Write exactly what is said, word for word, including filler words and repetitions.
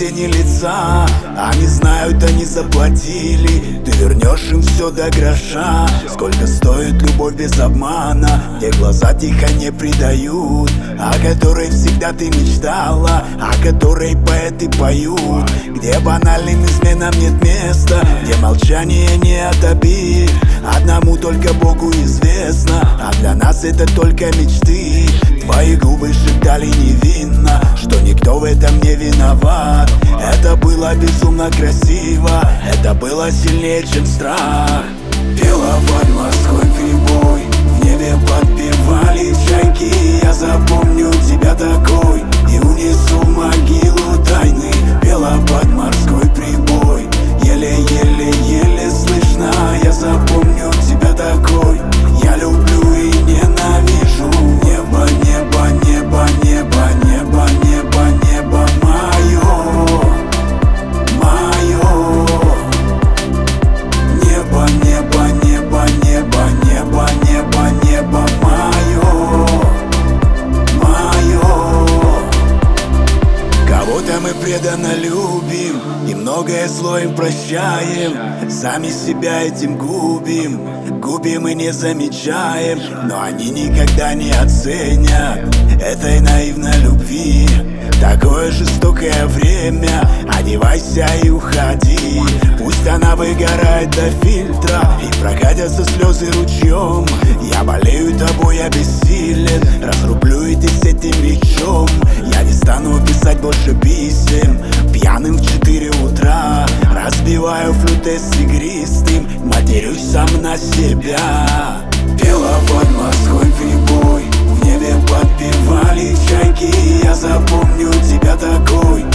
тени лица. Они знают, они заплатили, ты вернешь им все до гроша. Сколько стоит любовь без обмана, где глаза тихо не предают, о которой всегда ты мечтала, о которой поэты поют, где банальным изменам нет места, где молчание не от обид. Одному только Богу известно, а для нас это только мечты. Твои губы шептали невинно, что никто в этом не виноват. Это было безумно красиво, это было сильнее, чем страх. Пела под морской прибой, в небе подпевали чайки. Я запомню тебя такой и унесу в могилу тайны. Пела под морской прибой, еле-еле-еле слышно. Я запомню тебя такой, я люблю и ненавижу. Небо, небо, небо, небо, небо, небо, небо мое, мое. Небо, небо, небо, небо, небо, небо, небо мое, мое. Кого-то мы преданно любим и многое зло им прощаем. Сами себя этим губим, губим и не замечаем. Но они никогда не оценят этой наивной любви. Такое жестокое время, одевайся и уходи. Пусть она выгорает до фильтра и прокатятся слезы ручьем. Я болею тобой, я бессилен, разрублю и ты с этим мечом. Я не стану писать больше писем пьяным в четыре утра. Разбиваю флюты с игристым, матерюсь сам на себя. Пела под морской прибой, в небе подпевали чайки. Я запомню тебя такой